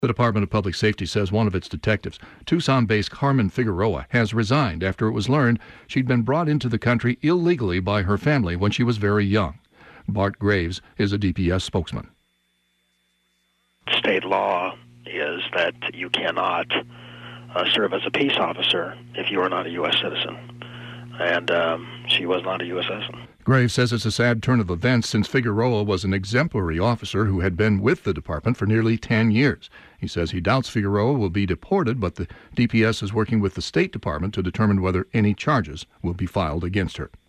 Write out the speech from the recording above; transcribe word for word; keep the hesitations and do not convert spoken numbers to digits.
The Department of Public Safety says one of its detectives, Tucson-based Carmen Figueroa, has resigned after it was learned she'd been brought into the country illegally by her family when she was very young. Bart Graves is a D P S spokesman. State law is that you cannot uh, serve as a peace officer if you are not a U S citizen. And um, she was not a U S citizen. Graves says it's a sad turn of events since Figueroa was an exemplary officer who had been with the department for nearly ten years. He says he doubts Figueroa will be deported, but the D P S is working with the State Department to determine whether any charges will be filed against her.